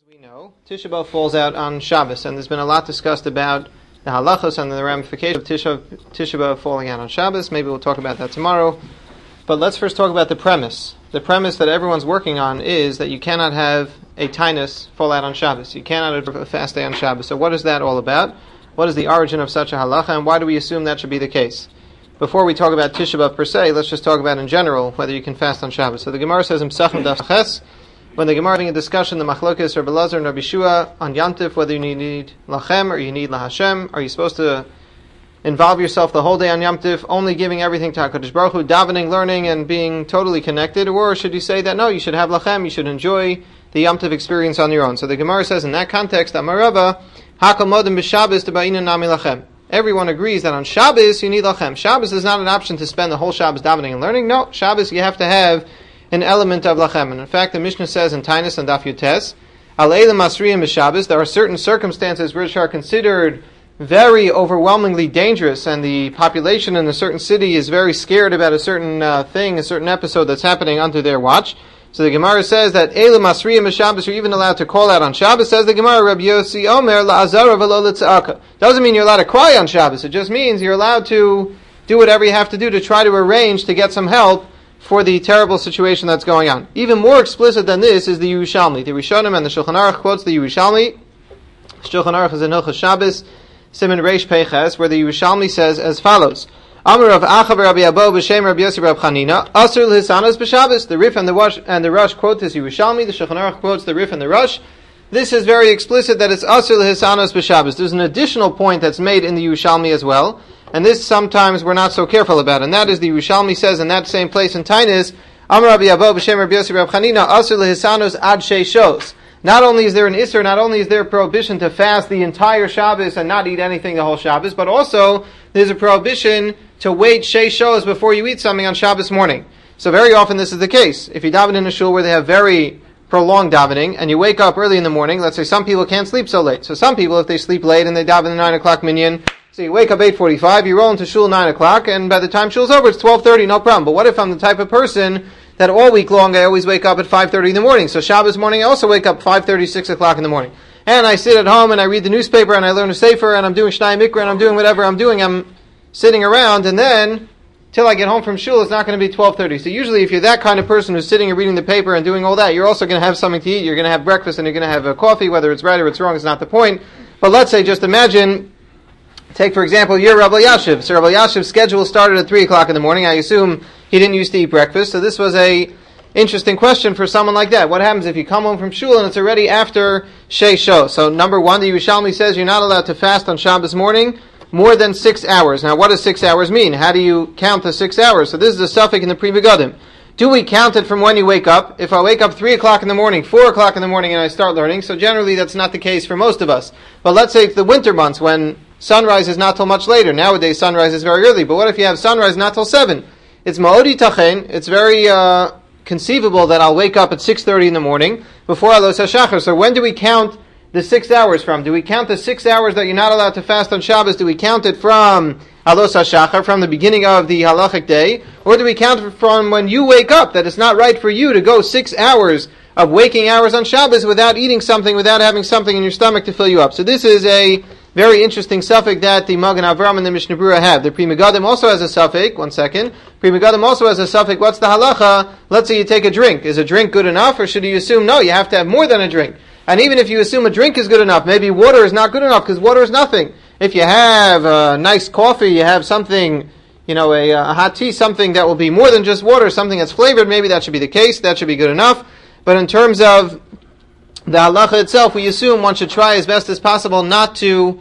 We know Tisha B'Av falls out on Shabbos, and there's been a lot discussed about the halachos and the ramifications of Tisha B'Av falling out on Shabbos. Maybe we'll talk about that tomorrow. But let's first talk about the premise. The premise that everyone's working on is that you cannot have a tainus fall out on Shabbos. You cannot have a fast day on Shabbos. So what is that all about? What is the origin of such a halacha, and why do we assume that should be the case? Before we talk about Tisha B'Av per se, let's just talk about in general whether you can fast on Shabbos. So the Gemara says in Pesachim Daf Ches, when the Gemara having a discussion, the Machlokes Rabbi Elazar and Rabbi Shua on Yom Tov, whether you need Lachem or you need LaHashem, are you supposed to involve yourself the whole day on Yom Tov, only giving everything to HaKadosh Baruch Hu, davening, learning, and being totally connected, or should you say that no, you should have Lachem, you should enjoy the Yom Tov experience on your own? So the Gemara says in that context, Amar Rava, Hakol Modim b'Shabbos T'Ba'ina Nami Lachem. Everyone agrees that on Shabbos you need Lachem. Shabbos is not an option to spend the whole Shabbos davening and learning. No, Shabbos you have to have an element of Lachem. And in fact, the Mishnah says in Tainus and Daf Yutes, Aleila Masriyim b'Shabbos, there are certain circumstances which are considered very overwhelmingly dangerous, and the population in a certain city is very scared about a certain thing, a certain episode that's happening under their watch. So the Gemara says that Eila Masriyim b'Shabbos, you're even allowed to call out on Shabbos. Says the Gemara, Rabbi Yossi Omer, La'azara v'lo l'tza'aka. Doesn't mean you're allowed to cry on Shabbos. It just means you're allowed to do whatever you have to do to try to arrange to get some help for the terrible situation that's going on. Even more explicit than this is the Yerushalmi. The Rishonim and the Shulchan Aruch quotes the Yerushalmi. Shulchan Aruch is in Hilchos Shabbos, Siman Reish Peiches, where the Yerushalmi says as follows: Amar of Achav Rabbi Abo b'Shem Rabbi Yossi Rabbi Chanina Asur l'Hisanos b'Shabbos. The Rif and the Rush quote this Yerushalmi. The Shulchan Aruch quotes the Rif and the Rush. This is very explicit that it's Asur l'Hisanos b'Shabbos. There's an additional point that's made in the Yerushalmi as well, and this sometimes we're not so careful about, and that is the Yerushalmi says in that same place in Tainus, Amar Rabbi Abo b'Shem Rabbi Yossi Rabbi Chanina Asur l'Hisanos ad sheishos. Not only is there an Isser, not only is there a prohibition to fast the entire Shabbos and not eat anything the whole Shabbos, but also there's a prohibition to wait sheishos before you eat something on Shabbos morning. So very often this is the case. If you daven in a shul where they have very prolonged davening, and you wake up early in the morning, let's say some people can't sleep so late. So some people, if they sleep late and they daven the 9 o'clock minyan, so you wake up 8:45, you roll into shul 9 o'clock, and by the time shul's over, it's 12:30, no problem. But what if I'm the type of person that all week long I always wake up at 5:30 in the morning? So Shabbos morning I also wake up 5:30, 6 o'clock in the morning. And I sit at home and I read the newspaper and I learn a sefer and I'm doing Shnai Mikra and I'm doing whatever I'm doing. I'm sitting around, and then till I get home from shul, it's not going to be 12:30. So usually if you're that kind of person who's sitting and reading the paper and doing all that, you're also going to have something to eat. You're going to have breakfast and you're going to have a coffee. Whether it's right or it's wrong is not the point. But let's say, just imagine, take for example, you're Rabbi Yashiv. So Rabbi Yashiv's schedule started at 3 o'clock in the morning. I assume he didn't used to eat breakfast. So this was a interesting question for someone like that. What happens if you come home from shul and it's already after sheishos? So number one, the Yerushalmi says you're not allowed to fast on Shabbos morning more than 6 hours. Now what does 6 hours mean? How do you count the 6 hours? So this is a suffix in the Pri Megadim. Do we count it from when you wake up? If I wake up 3 o'clock in the morning, 4 o'clock in the morning, and I start learning, so generally that's not the case for most of us. But let's say it's the winter months when sunrise is not till much later. Nowadays sunrise is very early. But what if you have sunrise not till 7? It's ma'odi tachen. It's very conceivable that I'll wake up at 6:30 in the morning before Alos HaShachar. So when do we count the 6 hours from? Do we count the 6 hours that you're not allowed to fast on Shabbos? Do we count it from Alos HaShachar, from the beginning of the halachic day? Or do we count it from when you wake up, that it's not right for you to go 6 hours of waking hours on Shabbos without eating something, without having something in your stomach to fill you up? So this is a very interesting suffix that the Magen Avram and the Mishnah Berurah have. The Pri Megadim also has a suffix. One second. Pri Megadim also has a suffix. What's the halacha? Let's say you take a drink. Is a drink good enough, or should you assume no, you have to have more than a drink? And even if you assume a drink is good enough, maybe water is not good enough because water is nothing. If you have a nice coffee, you have something, a hot tea, something that will be more than just water, something that's flavored, maybe that should be the case. That should be good enough. But in terms of the halacha itself, we assume one should try as best as possible not to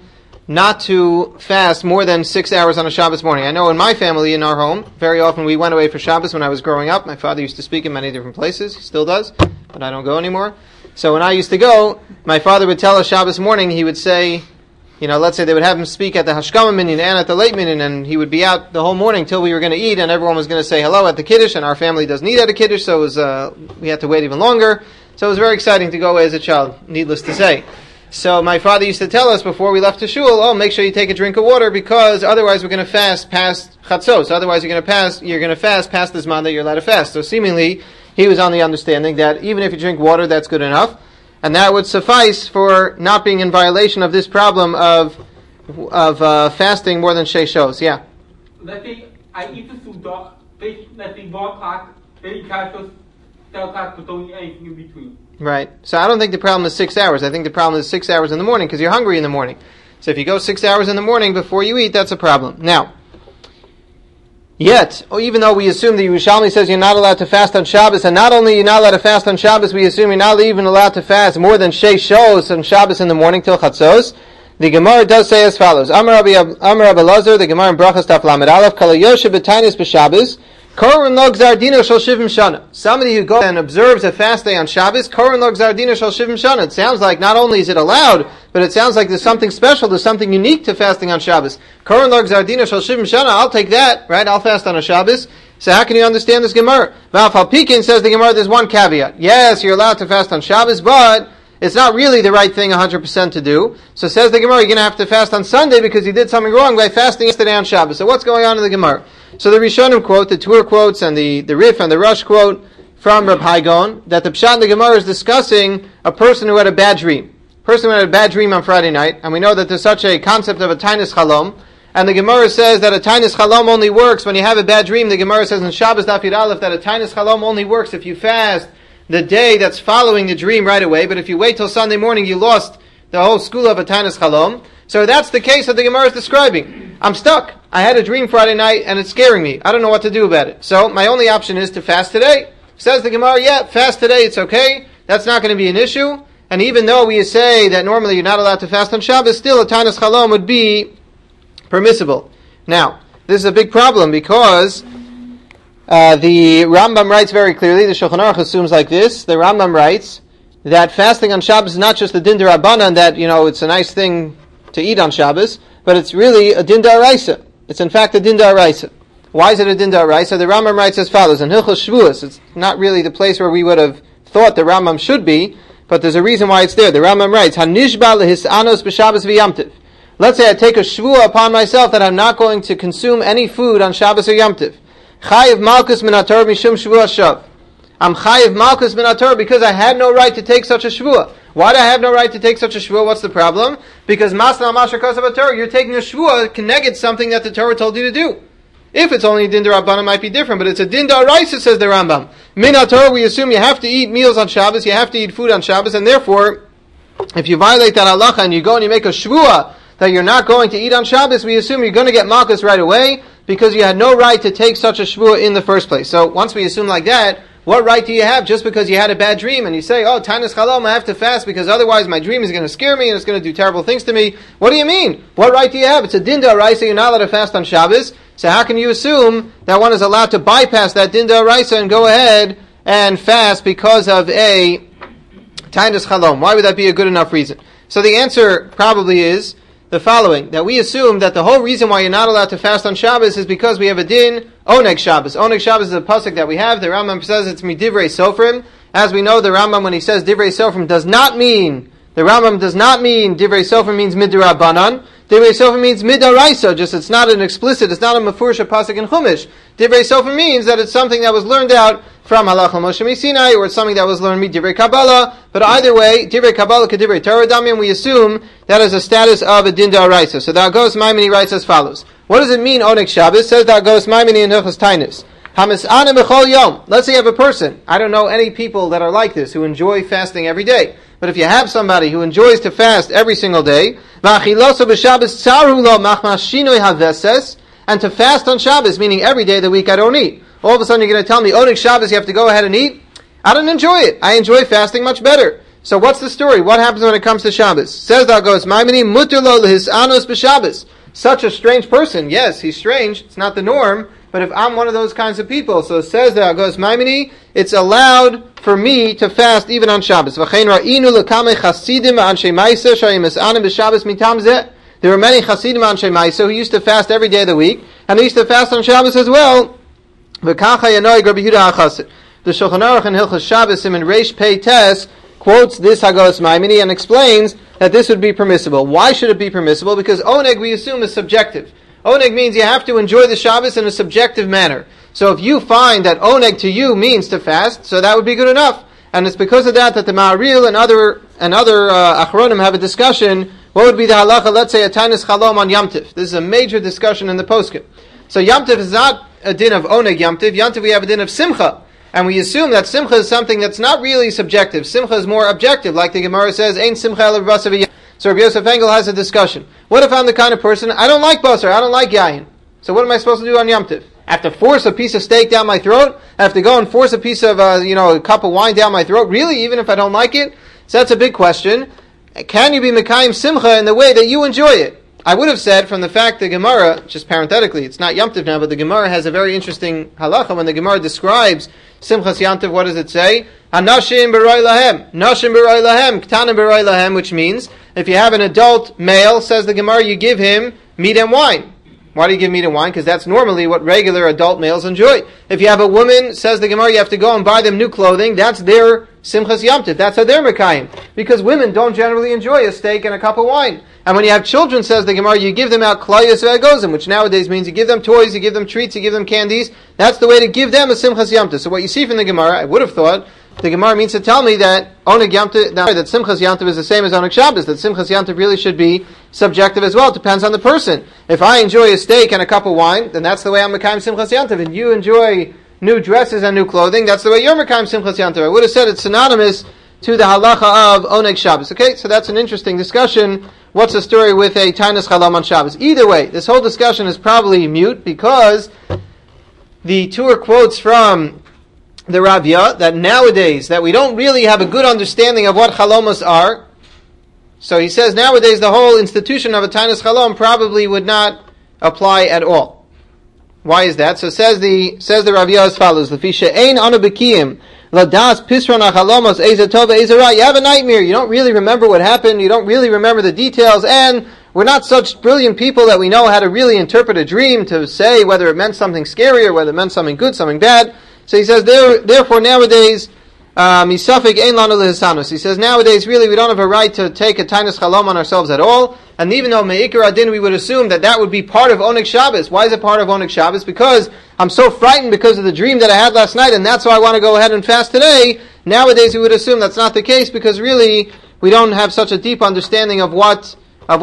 fast more than 6 hours on a Shabbos morning. I know in my family, in our home, very often we went away for Shabbos when I was growing up. My father used to speak in many different places. He still does, but I don't go anymore. So when I used to go, my father would tell us Shabbos morning, he would say, let's say they would have him speak at the Hashkama minyan and at the late minyan, and he would be out the whole morning till we were going to eat, and everyone was going to say hello at the Kiddush, and our family doesn't eat at a Kiddush, so it was, we had to wait even longer. So it was very exciting to go away as a child, needless to say. So my father used to tell us before we left to shul, make sure you take a drink of water because otherwise we're going to fast past chatzos. Otherwise you're going to fast past this man that you're allowed to fast. So seemingly he was on the understanding that even if you drink water, that's good enough. and that would suffice for not being in violation of this problem of fasting more than sheishos. Yeah. Let's say I eat the suda, let's say 1 o'clock, then you catch us 10 o'clock, but don't eat anything in between. Right. So I don't think the problem is 6 hours. I think the problem is 6 hours in the morning because you're hungry in the morning. So if you go 6 hours in the morning before you eat, that's a problem. Now, yet, even though we assume the Yerushalmi says you're not allowed to fast on Shabbos, and not only you're not allowed to fast on Shabbos, we assume you're not even allowed to fast more than sheishos on Shabbos in the morning till chatzos. The Gemara does say as follows: Amar Rabbi Elazar, the Gemara in Brachos Daf Lamed Aleph, Kala Yoshe b'Tainis b'Shabbos, Koren lo gzar dino shel shivim shana. Somebody who goes and observes a fast day on Shabbos, Koren lo gzar dino shel shivim shana. It sounds like not only is it allowed, but it sounds like there's something special, there's something unique to fasting on Shabbos. Koren lo gzar dino shel shivim shana. I'll take that, right? I'll fast on a Shabbos. So how can you understand this Gemara? V'afal Pikin says the Gemara, there's one caveat. Yes, you're allowed to fast on Shabbos, but it's not really the right thing 100% to do. So says the Gemara, you're going to have to fast on Sunday because you did something wrong by fasting yesterday on Shabbos. So what's going on in the Gemara? So the Rishonim quote, the Tur quotes, and the Rif and the Rush quote from Reb Haigon, that the Pshat in the Gemara is discussing a person who had a bad dream. A person who had a bad dream on Friday night, and we know that there's such a concept of a Tainis Chalom, and the Gemara says that a Tainis Chalom only works when you have a bad dream. The Gemara says in Shabbos Daf Yud Aleph that a Tainis Chalom only works if you fast the day that's following the dream right away, but if you wait till Sunday morning, you lost the whole school of a Tainis Chalom. So that's the case that the Gemara is describing. I'm stuck. I had a dream Friday night and it's scaring me. I don't know what to do about it. So my only option is to fast today. Says the Gemara, yeah, fast today, it's okay. That's not going to be an issue. And even though we say that normally you're not allowed to fast on Shabbos, still a Tainis Chalom would be permissible. Now, this is a big problem because the Rambam writes very clearly, the Shulchan Aruch assumes like this, the Rambam writes that fasting on Shabbos is not just a din d'Rabbanan, that, it's a nice thing to eat on Shabbos, but it's really a din d'Oraisa. It's in fact a din d'Oraisa. Why is it a din d'Oraisa? The Rambam writes as follows, in Hilchos Shavuos, it's not really the place where we would have thought the Rambam should be, but there's a reason why it's there. The Rambam writes, Hanishba lehisanos b'Shabbos v'Yamtiv. Let's say I take a shvuah upon myself that I'm not going to consume any food on Shabbos or Yamtiv. Chayiv malchus min haTorah mishum shvuah shav. I'm chayiv malchus min haTorah because I had no right to take such a shvuah. Why do I have no right to take such a shvuah? What's the problem? Because masna masher kosav haTorah, you're taking a shvuah connected something that the Torah told you to do. If it's only a din d'Rabbanan, it might be different, but it's a din d'Oraisa, says the Rambam. Min haTorah, we assume you have to eat meals on Shabbos, you have to eat food on Shabbos, and therefore, if you violate that halacha and you go and you make a shvuah that you're not going to eat on Shabbos, we assume you're going to get malchus right away because you had no right to take such a shvuah in the first place. So once we assume like that, what right do you have just because you had a bad dream and you say, oh, Tainis Chalom, I have to fast because otherwise my dream is going to scare me and it's going to do terrible things to me? What do you mean? What right do you have? It's a din d'Oraisa, you're not allowed to fast on Shabbos. So how can you assume that one is allowed to bypass that din d'Oraisa and go ahead and fast because of a Tainis Chalom? Why would that be a good enough reason? So the answer probably is the following, that we assume that the whole reason why you're not allowed to fast on Shabbos is because we have a din, Oneg Shabbos. Oneg Shabbos is a pasuk that we have. The Rambam says it's midivrei sofrim. As we know, the Rambam, when he says divrei sofrim, does not mean divrei sofrim means midrabanan. Divrei sofrim means midaraisa, just it's not an explicit, it's not a mafurish pasuk in Chumash. Divrei sofrim means that it's something that was learned out from Halach Moshe Sinai, or it's something that was learned divrei Kabbalah. But either way, divrei Kabbalah kedivrei Torah damim, we assume that is a status of a din d'Oraisa. So the Agos Maimoni writes as follows. What does it mean, Oneg Shabbos? Says the Agos Maimoni in Hilchos Tainis. Hamis'ana b'chol yom. Let's say you have a person. I don't know any people that are like this, who enjoy fasting every day. But if you have somebody who enjoys to fast every single day, and to fast on Shabbos, meaning every day of the week I don't eat. All of a sudden you're going to tell me, Oneg Shabbos, you have to go ahead and eat? I don't enjoy it. I enjoy fasting much better. So what's the story? What happens when it comes to Shabbos? Says the Agos Maimoni, muter lo lehisanos b'Shabbos. Such a strange person. Yes, he's strange. It's not the norm. But if I'm one of those kinds of people, so says the Agos Maimoni, it's allowed for me to fast even on Shabbos. There were many Chasidim Anshe Maisa who used to fast every day of the week, and they used to fast on Shabbos as well. The Shulchan Aruch in Hilchos Shabbos in Reish Pei Tes quotes this Agos Maimoni and explains that this would be permissible. Why should it be permissible? Because Oneg, we assume, is subjective. Oneg means you have to enjoy the Shabbos in a subjective manner. So if you find that Oneg to you means to fast, so that would be good enough. And it's because of that the Ma'aril and other Achronim have a discussion. What would be the halacha, let's say, a Tainis Chalom on Yom Tiv? This is a major discussion in the poskim. So Yom Tiv is not a din of Oneg Yom Tiv. Yom Tiv we have a din of Simcha. And we assume that Simcha is something that's not really subjective. Simcha is more objective, like the Gemara says, Ein Simcha Ela B'Basar V'Yayin. So Rabbi Yosef Engel has a discussion. What if I'm the kind of person, I don't like Basar, I don't like Yayin. So what am I supposed to do on Yom Tiv? I have to force a piece of steak down my throat? I have to go and force a piece of, a cup of wine down my throat? Really? Even if I don't like it? So that's a big question. Can you be Mekayim Simcha in the way that you enjoy it? I would have said from the fact the Gemara, just parenthetically, it's not Yom Tiv now, but the Gemara has a very interesting halacha. When the Gemara describes Simchas Yom Tiv, what does it say? Hanashim b'roi lahem. Nashim b'roi lahem. Ktanim b'roi lahem, which means, if you have an adult male, says the Gemara, you give him meat and wine. Why do you give meat and wine? Because that's normally what regular adult males enjoy. If you have a woman, says the Gemara, you have to go and buy them new clothing. That's their Simchas Yom Tiv. That's how they're Mekayim. Because women don't generally enjoy a steak and a cup of wine. And when you have children, says the Gemara, you give them out klayos ve'agozim, which nowadays means you give them toys, you give them treats, you give them candies. That's the way to give them a Simchas Yom Tiv. So what you see from the Gemara, I would have thought, the Gemara means to tell me that Oneg Yom Tiv, that Simchas Yom Tiv is the same as Oneg Shabbos, that Simchas Yom Tiv really should be subjective as well. It depends on the person. If I enjoy a steak and a cup of wine, then that's the way I'm Mekayim Simchas Yom Tiv. And you enjoy new dresses and new clothing, that's the way you're Mekayim Simchas Yom Tiv. I would have said it's synonymous to the halacha of Oneg Shabbos. Okay, so that's an interesting discussion. What's the story with a Tainis Chalom on Shabbos? Either way, this whole discussion is probably mute because the two are quotes from the Ravya that nowadays, that we don't really have a good understanding of what Chalomos are. So he says nowadays the whole institution of a Tainis Chalom probably would not apply at all. Why is that? So says the Ravya as follows: Lefisha ein anu bekiyim ladas pisron hachalomos eza tova eza ra. You have a nightmare. You don't really remember what happened. You don't really remember the details, and we're not such brilliant people that we know how to really interpret a dream to say whether it meant something scary or whether it meant something good, something bad. So he says, therefore nowadays, misafik ein lanu lehisanos. He says nowadays really we don't have a right to take a Tainis Chalom on ourselves at all. And even though me'ikar adin we would assume that would be part of Oneg Shabbos. Why is it part of Oneg Shabbos? Because I'm so frightened because of the dream that I had last night, and that's why I want to go ahead and fast today. Nowadays we would assume that's not the case because really we don't have such a deep understanding of what a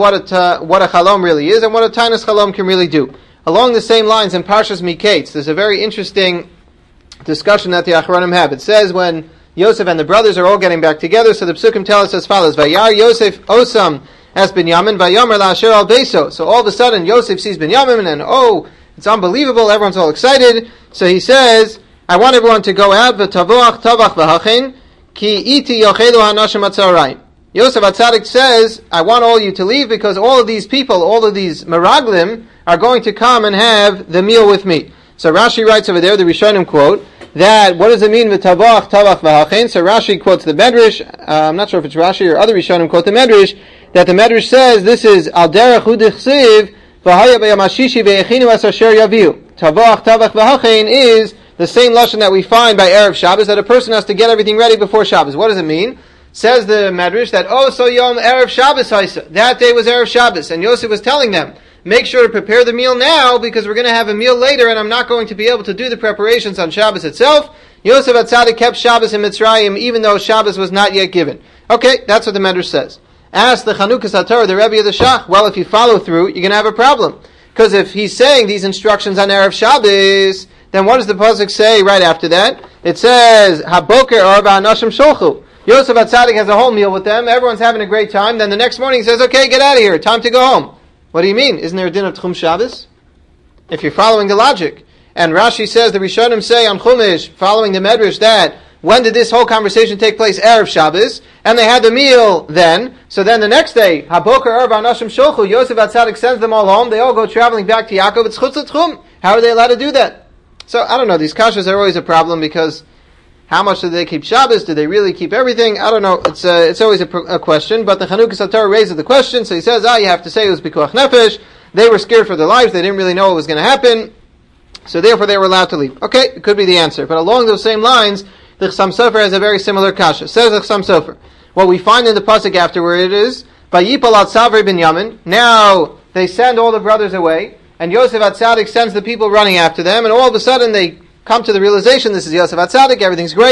Chalom really is and what a Tainis Chalom can really do. Along the same lines in Parshas Miketz, there's a very interesting discussion that the Achronim have. It says when Yosef and the brothers are all getting back together, so the Psukim tell us as follows: Vayar Yosef Osam as Binyamin, Vayomer la'asher al beso. So all of a sudden Yosef sees Binyamin and it's unbelievable, everyone's all excited. So he says, I want everyone to go out, v'tavoach tavach v'hachin, ki iti yochelu ha'nashim atzarayim. Yosef HaTzadik says, I want all you to leave because all of these people, all of these meraglim, are going to come and have the meal with me. So Rashi writes over there, the Rishonim quote, that, what does it mean, v'tavoach tavach v'hachin? So Rashi quotes the Medrash, I'm not sure if it's Rashi or other Rishonim quote the Medrash, that the Medrash says, this is, al derech hu dichsiv, v'haya b'yamashishi v'yechinu as asher yaviu. Tavoach tavach v'hachin is the same lashon that we find by Erev Shabbos, that a person has to get everything ready before Shabbos. What does it mean? Says the Medrash that, so yom Erev Shabbos haisa. That day was Erev Shabbos, and Yosef was telling them, make sure to prepare the meal now, because we're going to have a meal later, and I'm not going to be able to do the preparations on Shabbos itself. Yosef HaTzadik kept Shabbos in Mitzrayim, even though Shabbos was not yet given. Okay, that's what the Medrash says. Ask the Chanukas HaTorah, the Rebbe of the Shach, well, if you follow through, you're going to have a problem. Because if he's saying these instructions on Erev Shabbos, then what does the Pasuk say right after that? It says, Haboker arba anashim sholchu. Yosef HaTzadik has a whole meal with them, everyone's having a great time, then the next morning he says, okay, get out of here, time to go home. What do you mean? Isn't there a din of Tchum Shabbos? If you're following the logic. And Rashi says, the Rishonim say on Chumash, following the Medrash, that when did this whole conversation take place? Erev Shabbos. And they had the meal then. So then the next day, Haboker Arba Anashim Shulchu, Yosef HaTzadik sends them all home. They all go traveling back to Yaakov. It's Chutz Tchum. How are they allowed to do that? So, I don't know. These kashas are always a problem because how much do they keep Shabbos? Do they really keep everything? I don't know. It's always a question. But the Chanukas HaTorah raises the question. So he says, you have to say it was Pikuach Nefesh. They were scared for their lives. They didn't really know what was going to happen. So therefore they were allowed to leave. Okay, it could be the answer. But along those same lines, the Chassam Sofer has a very similar kasha. Says the Chassam Sofer, what we find in the pasuk afterward it is, Vayipal al Tzavri Binyamin. Now they send all the brothers away, and Yosef HaTzadik sends the people running after them, and all of a sudden they come to the realization, this is Yosef HaTzadik, everything's great,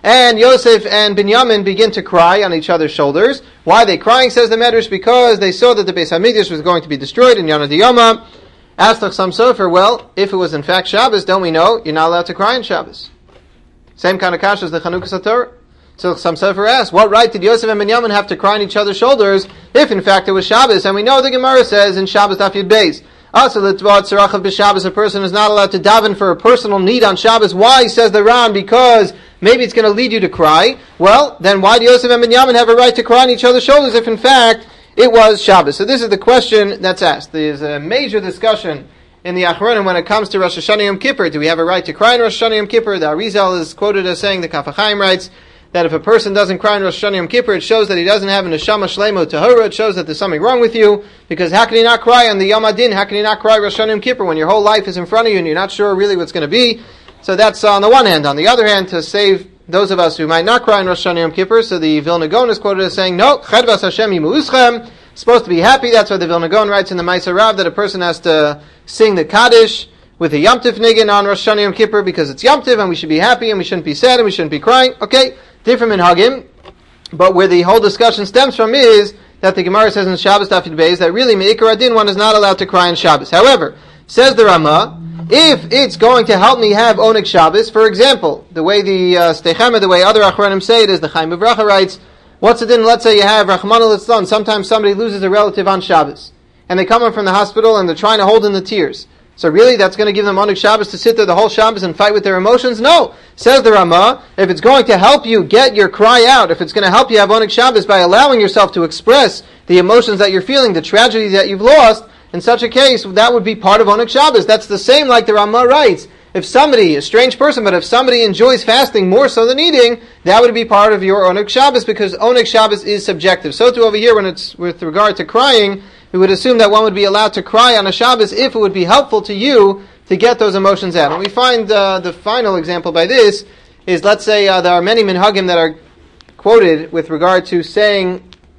and Yosef and Binyamin begin to cry on each other's shoulders. Why are they crying, says the Medrash? Because they saw that the Beis HaMikdash was going to be destroyed in Yonah D'Yoma. Asked Chassam Sofer, well, if it was in fact Shabbos, don't we know you're not allowed to cry on Shabbos? Same kind of kasha as the Chanukah Satorah. So Chassam Sofer asked, what right did Yosef and Binyamin have to cry on each other's shoulders if in fact it was Shabbos? And we know the Gemara says in Shabbos Daf Yud Beis, a person is not allowed to daven for a personal need on Shabbos. Why, says the Ram? Because maybe it's going to lead you to cry. Well, then why do Yosef and Binyamin have a right to cry on each other's shoulders if in fact it was Shabbos? So this is the question that's asked. There's a major discussion in the Achronim when it comes to Rosh Hashanah Yom Kippur. Do we have a right to cry on Rosh Hashanah Yom Kippur? The Arizal is quoted as saying, the Kaf HaChaim writes, that if a person doesn't cry on Rosh Hashanah Yom Kippur, it shows that he doesn't have an neshama shleimo tahora. It shows that there's something wrong with you, because how can you not cry on the Yom Adin? How can you not cry Rosh Hashanah Yom Kippur when your whole life is in front of you and you're not sure really what's going to be? So that's on the one hand. On the other hand, to save those of us who might not cry on Rosh Hashanah Yom Kippur, so the Vilna Gaon is quoted as saying, no, chedvas Hashem yimuuschem, supposed to be happy. That's why the Vilna Gaon writes in the Ma'aser Rav that a person has to sing the Kaddish with a Yom Tiv niggin on Rosh Hashanah Yom Kippur because it's Yom Tiv and we should be happy and we shouldn't be sad and we shouldn't be crying. Okay, different minhagim. But where the whole discussion stems from is that the Gemara says in Shabbos Daf Yud Beis that really Me'ikar Adin one is not allowed to cry on Shabbos. However, says the Rama, if it's going to help me have Oneg Shabbos, for example, the way the Stechema, the way other Achronim say it is, the Chaim B'Vracha writes, what's it in? Let's say you have Rachmana Litzlan, sometimes somebody loses a relative on Shabbos, and they come in from the hospital and they're trying to hold in the tears. So really, that's going to give them Oneg Shabbos to sit there the whole Shabbos and fight with their emotions? No. Says the Rama, if it's going to help you get your cry out, if it's going to help you have Oneg Shabbos by allowing yourself to express the emotions that you're feeling, the tragedy that you've lost, in such a case, that would be part of Oneg Shabbos. That's the same like the Rama writes. If somebody, a strange person, but if somebody enjoys fasting more so than eating, that would be part of your Oneg Shabbos, because Oneg Shabbos is subjective. So too over here, when it's with regard to crying, we would assume that one would be allowed to cry on a Shabbos if it would be helpful to you to get those emotions out. And we find the final example by this is, let's say there are many minhagim that are quoted with regard to saying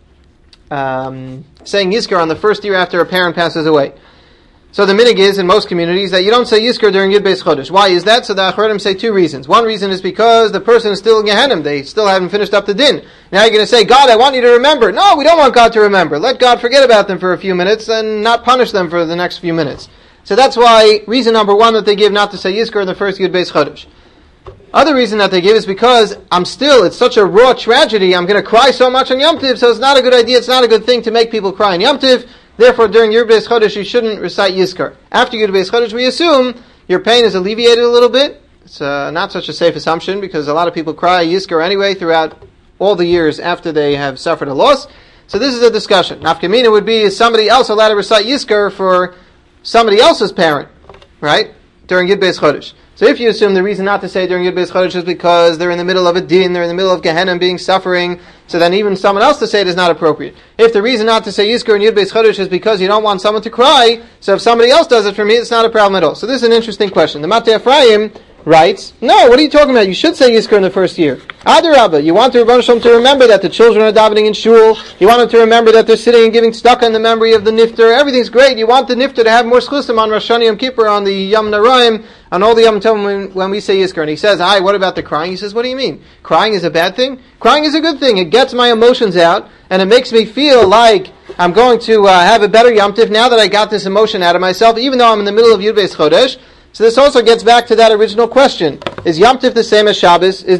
Yizkar on the first year after a parent passes away. So the minhag is in most communities that you don't say Yizkar during Yud Beis Chodesh. Why is that? So the Achronim say two reasons. One reason is because the person is still in Gehenim. They still haven't finished up the din. Now you're going to say, God, I want you to remember. No, we don't want God to remember. Let God forget about them for a few minutes and not punish them for the next few minutes. So that's why reason number one that they give not to say Yizkar in the first Yud Beis Chodesh. Other reason that they give is because it's such a raw tragedy, I'm going to cry so much on Yom Tiv, so it's not a good idea, it's not a good thing to make people cry on Yom Tiv. Therefore, during Yud Beis Chodesh, you shouldn't recite Yizkar. After Yud Beis Chodesh, we assume your pain is alleviated a little bit. It's not such a safe assumption, because a lot of people cry Yizkar anyway throughout all the years after they have suffered a loss. So this is a discussion. Nafkamina would be, is somebody else allowed to recite Yizkar for somebody else's parent, right, during Yud Beis Chodesh? So if you assume the reason not to say during Yud Beis Chodesh is because they're in the middle of a din, they're in the middle of Gehenna being suffering, so then even someone else to say it is not appropriate. If the reason not to say Yizkar in Yud Beis Chodesh is because you don't want someone to cry, so if somebody else does it for me, it's not a problem at all. So this is an interesting question. The Matei Ephraim writes, no, what are you talking about? You should say Yizkar in the first year. Adarabah, you want the Rebbeinu Shalom to remember that the children are davening in shul, you want them to remember that they're sitting and giving tzedakah in the memory of the nifter, everything's great. You want the nifter to have more schusim on Rosh Hashanah Yom Kippur, on the Yom Naraim, on all the Yom Tov when we say Yizkar. And he says, what about the crying? He says, what do you mean? Crying is a bad thing? Crying is a good thing. It gets my emotions out, and it makes me feel like I'm going to have a better Yom Tov now that I got this emotion out of myself, even though I'm in the middle of Yud Beis Chodesh. So this also gets back to that original question. Is Yom Tov the same as Shabbos? Is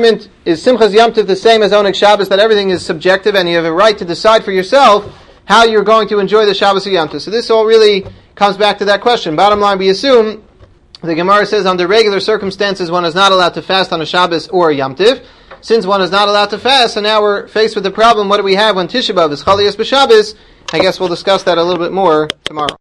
Simchas Yom Tov the same as Oneg Shabbos, that everything is subjective and you have a right to decide for yourself how you're going to enjoy the Shabbos of Yom Tov? So this all really comes back to that question. Bottom line, we assume, the Gemara says under regular circumstances one is not allowed to fast on a Shabbos or a Yom Tov. Since one is not allowed to fast, and now we're faced with the problem, what do we have when Tisha B'Av is Chalias B'Shabbos? I guess we'll discuss that a little bit more tomorrow.